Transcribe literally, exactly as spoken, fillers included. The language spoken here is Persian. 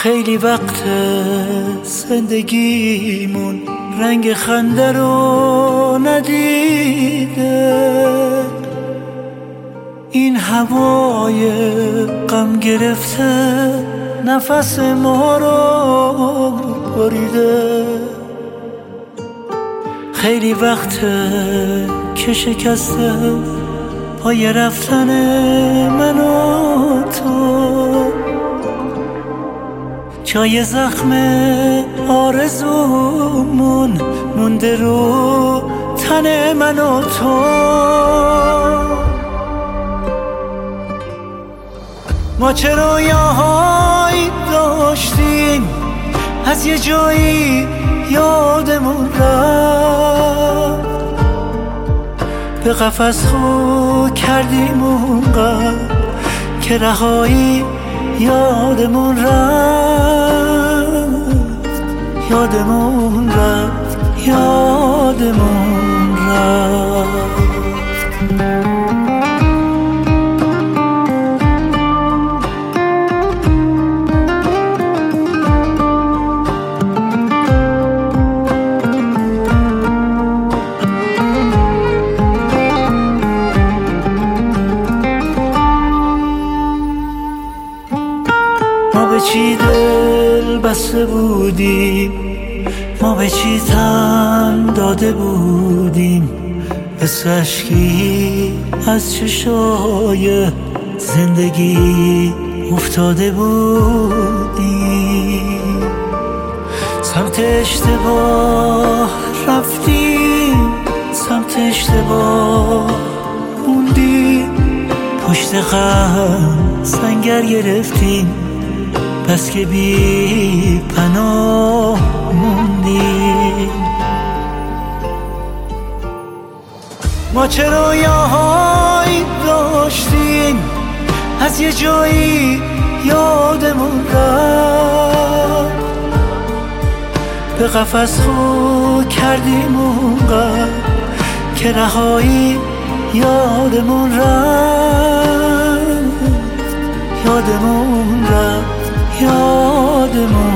خیلی وقت زندگیمون رنگ خنده رو ندیده، این هوای غم گرفته نفس ما رو بریده. خیلی وقت که شکسته پای رفتن من و تو، جای زخم آرزومون مونده رو تن من و تو. ما چه رویاهایی داشتیم از یه جایی یادمون رفت، به قفس خو کردیم اونقدر که رهایی یادمون رفت، یادمون رفت، یادمون رفت. ما به چی دل بسته بودیم، ما به چی تن داده بودیم، مثل اشکی از چشای زندگی افتاده بودیم. سمت اشتباه رفتیم، سمت اشتباه موندیم، پشت غم سنگر گرفتیم، بس که بی پناه موندیم. ما چه رویاهایی داشتیم از یه جایی یادمون رفت، به قفس خو کردیم اونقدر که رهایی یادمون رفت، یادمون رفت، یادمون